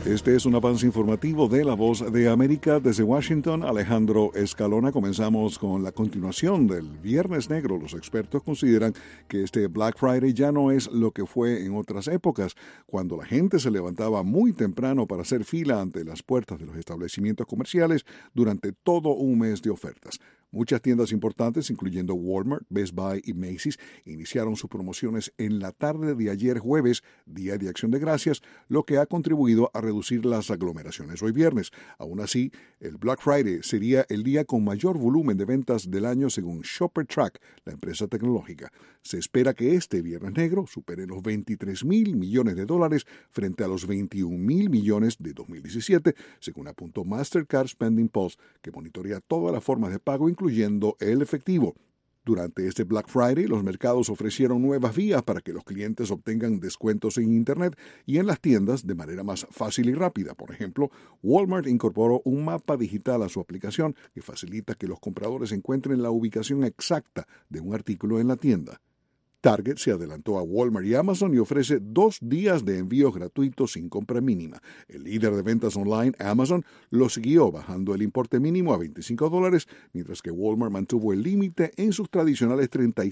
Este es un avance informativo de La Voz de América. Desde Washington, Alejandro Escalona. Comenzamos con la continuación del Viernes Negro. Los expertos consideran que este Black Friday ya no es lo que fue en otras épocas, cuando la gente se levantaba muy temprano para hacer fila ante las puertas de los establecimientos comerciales durante todo un mes de ofertas. Muchas tiendas importantes, incluyendo Walmart, Best Buy y Macy's, iniciaron sus promociones en la tarde de ayer jueves, Día de Acción de Gracias, lo que ha contribuido a reducir las aglomeraciones hoy viernes. Aún así, el Black Friday sería el día con mayor volumen de ventas del año según ShopperTrack, la empresa tecnológica. Se espera que este Viernes Negro supere los $23,000 millones frente a los $21,000 millones de 2017, según apuntó Mastercard Spending Pulse, que monitorea todas las formas de pago, incluyendo el efectivo. Durante este Black Friday, los mercados ofrecieron nuevas vías para que los clientes obtengan descuentos en Internet y en las tiendas de manera más fácil y rápida. Por ejemplo, Walmart incorporó un mapa digital a su aplicación que facilita que los compradores encuentren la ubicación exacta de un artículo en la tienda. Target se adelantó a Walmart y Amazon y ofrece 2 días de envíos gratuitos sin compra mínima. El líder de ventas online, Amazon, lo siguió bajando el importe mínimo a $25, mientras que Walmart mantuvo el límite en sus tradicionales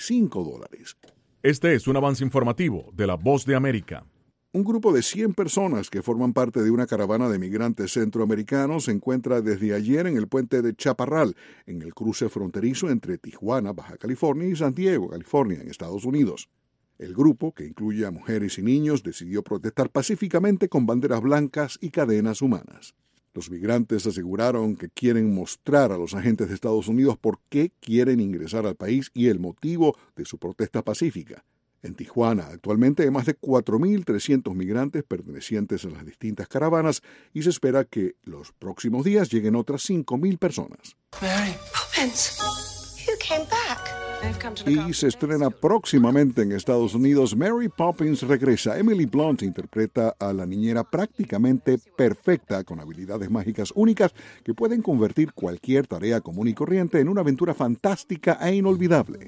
$35. Este es un avance informativo de La Voz de América. Un grupo de 100 personas que forman parte de una caravana de migrantes centroamericanos se encuentra desde ayer en el puente de Chaparral, en el cruce fronterizo entre Tijuana, Baja California, y San Diego, California, en Estados Unidos. El grupo, que incluye a mujeres y niños, decidió protestar pacíficamente con banderas blancas y cadenas humanas. Los migrantes aseguraron que quieren mostrar a los agentes de Estados Unidos por qué quieren ingresar al país y el motivo de su protesta pacífica. En Tijuana, actualmente hay más de 4.300 migrantes pertenecientes a las distintas caravanas y se espera que los próximos días lleguen otras 5.000 personas. Mary Poppins, you came back. Y se estrena próximamente en Estados Unidos. Mary Poppins regresa. Emily Blunt interpreta a la niñera prácticamente perfecta con habilidades mágicas únicas que pueden convertir cualquier tarea común y corriente en una aventura fantástica e inolvidable.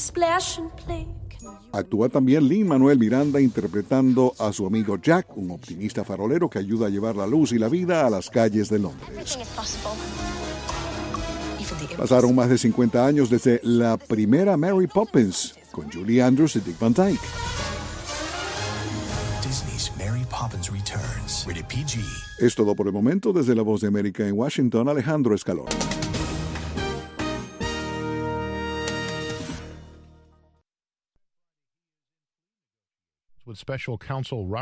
Actúa también Lin-Manuel Miranda interpretando a su amigo Jack, un optimista farolero que ayuda a llevar la luz y la vida a las calles de Londres. Pasaron más de 50 años desde la primera Mary Poppins, con Julie Andrews y Dick Van Dyke. Disney's Mary Poppins Returns, rated PG. Es todo por el momento. Desde La Voz de América en Washington, Alejandro Escalón. With special counsel